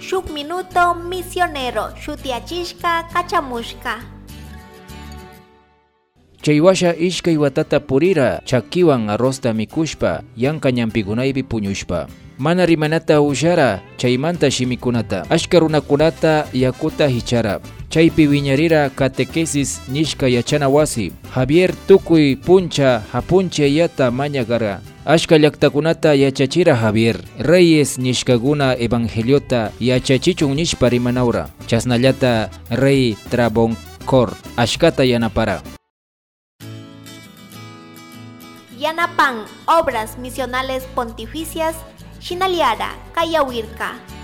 shuk minuto misionero shutiachishka kachamushka. Chaywasha ishkay watata purira chakiwan arrosta mikushpa yanka ñampikunaypi puñushpa. Mana rimanata ushara chaymanta shimikunata. Ashka runakunata yakuta hichara. Chaypi wiñarira catequesis nishka yachana wasi. Javier tukuy puncha hapunchayata mañagarga. Ashka llaktakunata yachachira Javier. Reyes nishkaguna evangeliota yachachichun nishpa rimanaura. Chasnallata Rey Traboncor ashkata yanapara. Yanapan, obras misionales pontificias, Shinaliara, Kayawirka.